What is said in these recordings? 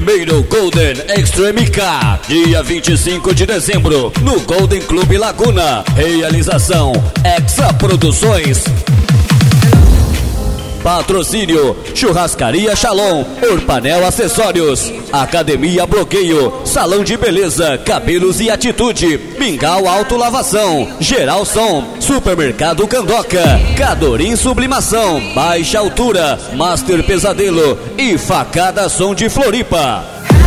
primeiro Golden Extreme K, dia 25 de dezembro, no Golden Clube Laguna. Realização Exa Produções. Patrocínio Churrascaria Shalom, Urpanel Acessórios, Academia Bloqueio, Salão de Beleza, Cabelos e Atitude, Mingau Autolavação, Geral Som, Supermercado Candoca, Cadorim Sublimação, Baixa Altura, Master Pesadelo e Facada Som de Floripa.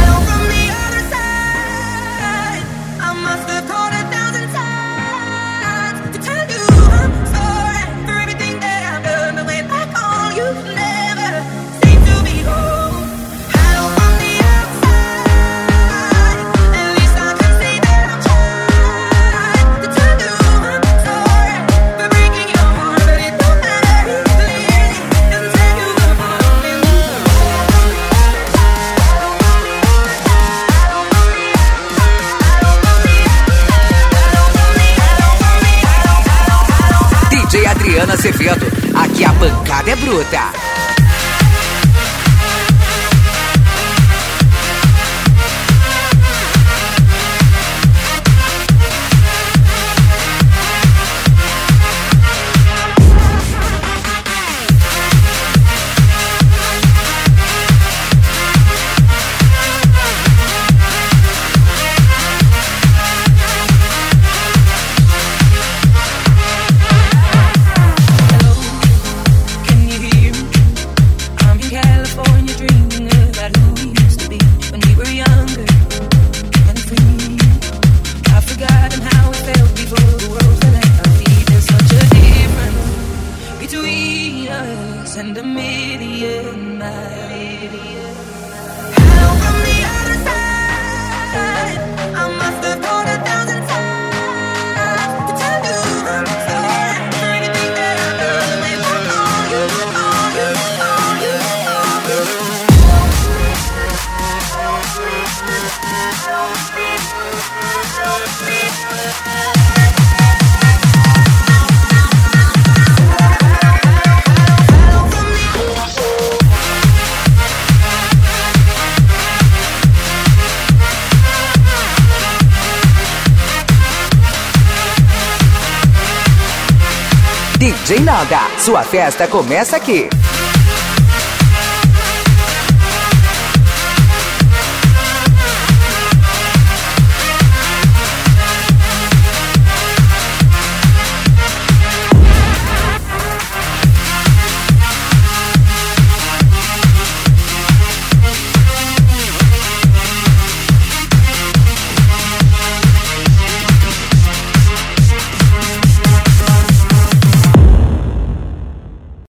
Adriana Acevedo, aqui a pancada é bruta. DJ Nanda, sua festa começa aqui.